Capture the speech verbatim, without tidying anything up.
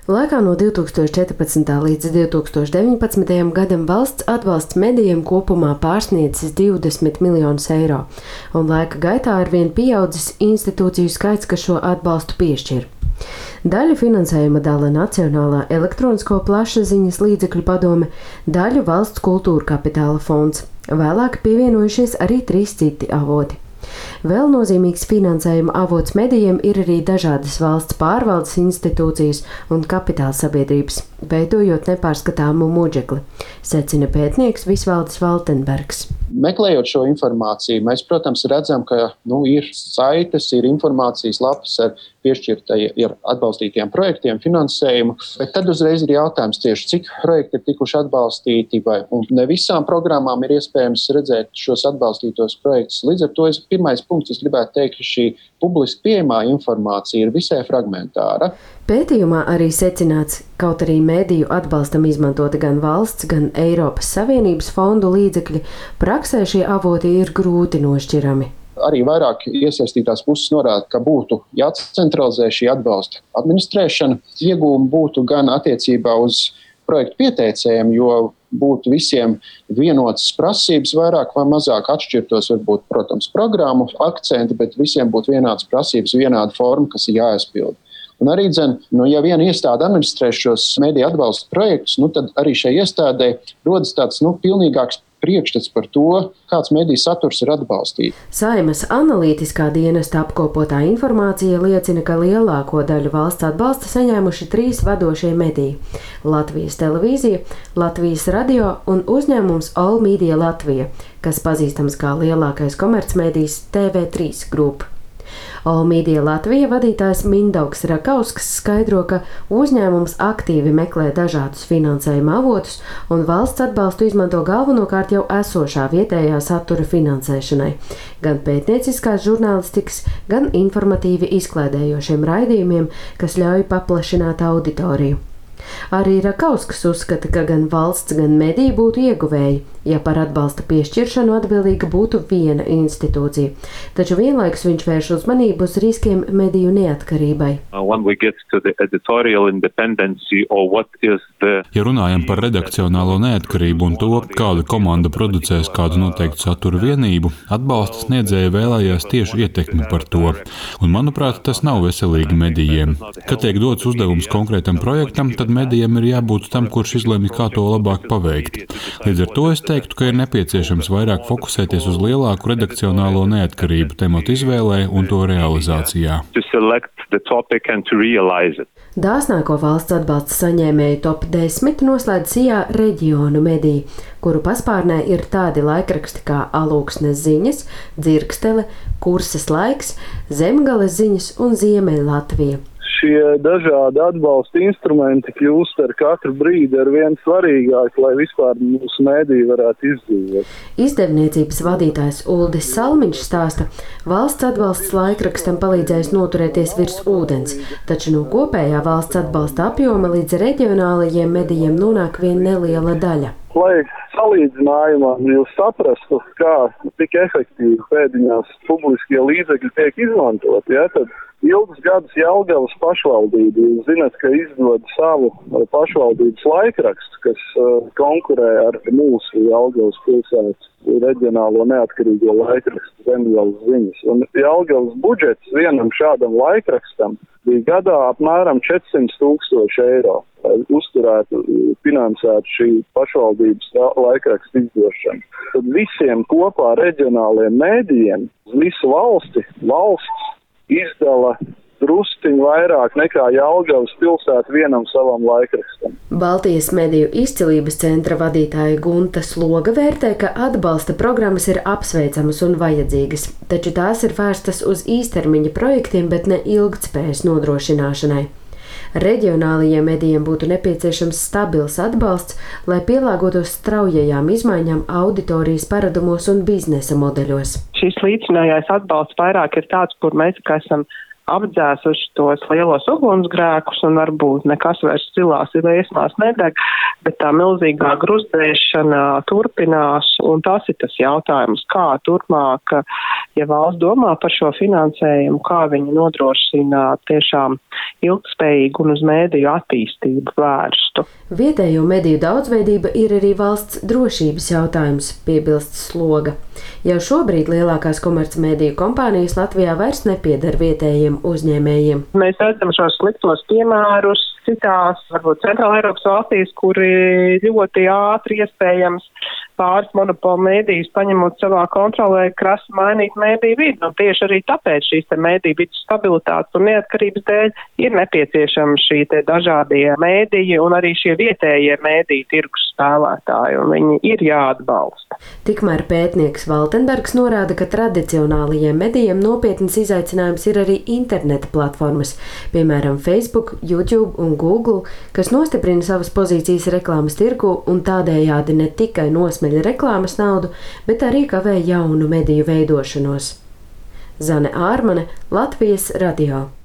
Laikā no divi tūkstoši četrpadsmitā līdz divi tūkstoši deviņpadsmitajam gadam valsts atbalsts medijiem kopumā pārsniedzis divdesmit miljonus eiro, un laika gaitā arvien pieaudzis institūciju skaits, kas šo atbalstu piešķir. Daļu finansējuma dala Nacionālā elektronisko plašsaziņas līdzekļu padome, daļu valsts kultūra kapitāla fonds. Vēlāk pievienojušies arī trīs citi avoti. Vēl nozīmīgs finansējuma avots medijiem ir arī dažādas valsts pārvaldes institūcijas un kapitāla sabiedrības, veidojot nepārskatāmu mūģekli, secina pētnieks Visvaldis Valtenbergs. Meklējot šo informāciju, mēs, protams, redzam, ka nu, ir saites, ir informācijas lapas ar piešķirtajiem, atbalstītiem projektiem, finansējumu, bet tad uzreiz ir jautājums tieši, cik projekti ir tikuši atbalstīti, vai un ne visām programmām ir iespējams redzēt šos atbalstītos projektus. Līdz ar to es, pirmais punkts, es gribētu teikt, ka šī publiski pieejamā informācija ir visai fragmentāra. Pētījumā arī secināts, kaut arī mediju atbalstam izmantota gan valsts, gan Eiropas Savienības fondu līdzekļi, praksē šie avoti ir grūti nošķirami. Arī vairāk iesaistītās puses norāda, ka būtu jācentralizē šī atbalsta administrēšana. Iegūmi būtu gan attiecībā uz projektu pieteicējiem, jo būtu visiem vienotas prasības, vairāk vai mazāk atšķirtos, varbūt, protams, programmu akcenti, bet visiem būtu vienādas prasības, vienāda forma, kas ir jāaizpilda. Un arī, dzen, nu, ja viena iestāde administrē šos mediju atbalsta projektus, nu, tad arī šai iestādē rodas tāds nu, pilnīgāks priekšstats par to, kāds mediju saturs ir atbalstīts. Saimas analītiskā dienesta apkopotā informācija liecina, ka lielāko daļu valsts atbalsta saņēmuši trīs vadošie mediji – Latvijas televīzija, Latvijas radio un uzņēmums All Media Latvija, kas pazīstams kā lielākais komercmedijs T V trīs grupa. All Media Latvija vadītājs Mindaugs Rakausks skaidro, ka uzņēmums aktīvi meklē dažādus finansējuma avotus un valsts atbalstu izmanto galvenokārt jau esošā vietējā satura finansēšanai, gan pētnieciskās žurnālistikas, gan informatīvi izklaidējošiem raidījumiem, kas ļauj paplašināt auditoriju. Arī Rakausks uzskata, ka gan valsts, gan mediji būtu ieguvēji, ja par atbalsta piešķiršanu atbildīga būtu viena institūcija. Taču vienlaikus viņš vērš uzmanību uz riskiem mediju neatkarībai. Ja runājam par redakcionālo neatkarību un to, kāda komanda producēs kādu noteiktu satura vienību, atbalsta sniedzēja vēlējās tieši ietekmi par to. Un, manuprāt, tas nav veselīgi medijiem. Kad tiek dots uzdevums konkrētam projektam, tad medijiem ir jābūt tam, kurš izlemj, kā to labāk paveikt. Līdz ar to es teiktu, ka ir nepieciešams vairāk fokusēties uz lielāku redakcionālo neatkarību tematu izvēlē un to realizācijā. Dāsnāko valsts atbalsta saņēmēju top desmit noslēdz Sijā reģionu mediju, kuru paspārnē ir tādi laikraksti kā Alūksnes ziņas, Dzirkstele, Kurses laiks, Zemgales ziņas un Ziemeļlatvija. Šie dažādi atbalsta instrumenti kļūst ar katru brīdi ar vien svarīgāk, lai vispār mūsu mēdīji varētu izdzīvot. Izdevniecības vadītājs Uldis Salmiņš stāsta, valsts atbalsts laikrakstam palīdzējis noturēties virs ūdens, taču no kopējā valsts atbalsta apjoma līdz reģionālajiem medijiem nonāk vien neliela daļa. Lai salīdzinājumā jūs saprastu, kā tik efektīvi pēdiņās publiskie līdzekļi tiek izmantoti, ja, tad ilgus gadus Jelgavas pašvaldība, jūs zināt, ka izdod savu pašvaldības laikrakstu, kas uh, konkurē ar mūsu Jelgavas pilsētas reģionālo neatkarīgo laikrakstu Zemgales ziņas. Un Jelgavas budžets vienam šādam laikrakstam bija gadā apmēram četrsimt tūkstoši eiro, lai uzturētu, finansētu šī pašvaldības laikrakstu izdošanu. Tad visiem kopā reģionāliem mēdījiem uz visu valsti valsts izdala drusciņu vairāk nekā Jelgavas pilsēta vienam savam laikrakstam. Baltijas mediju izcilības centra vadītāja Gunta Sloga vērtē, ka atbalsta programmas ir apsveicamas un vajadzīgas, taču tās ir vērstas uz īstermiņa projektiem, bet ne ilgtspējas nodrošināšanai. Reģionālajiem medijiem būtu nepieciešams stabils atbalsts, lai pielāgotos straujajām izmaiņām auditorijas paradumos un biznesa modeļos. Šis līdzinājais atbalsts vairāk ir tāds, kur mēs kā esam apdzēsuši tos lielos ugunsgrēkus un varbūt nekas vairs zilās liesmās nedeg, bet tā milzīgā gruzdēšana turpinās, un tas ir tas jautājums, kā turpmāk, ja valsts domā par šo finansējumu, kā viņi nodrošina tiešām ilgtspējīgu un uz mēdīju attīstību vērstu. Vietējo mediju daudzveidība ir arī valsts drošības jautājums, piebilst Sloga. Jau šobrīd lielākās komercmediju kompānijas Latvijā vairs nepieder vietējiem uzņēmējiem. Mēs redzam šos sliktos piemērus citās, varbūt Centrāla Eiropas valstīs, kuri ļoti ātri iespējams pāris monopolu mēdījus paņemot savā kontrolē, krasi mainīt mēdīju vidi. Un tieši arī tāpēc šīs te mēdīju vidas stabilitātes un neatkarības dēļ ir nepieciešami šī te dažādie mēdīji un arī šie vietējie mēdīju tirgus spēlētāji, un viņi ir jāatbalsta. Tikmēr pētnieks Valtenbergs norāda, ka tradicionālajiem medijiem nopietnas izaicinājums ir arī interneta platformas, piemēram Facebook, YouTube un Google, kas nostiprina savas pozīcijas reklāmas tirgu un tādējādi ne tikai nosmeļ reklāmas naudu, bet arī kavē jaunu mediju veidošanos. Zane Ārmane, Latvijas radio.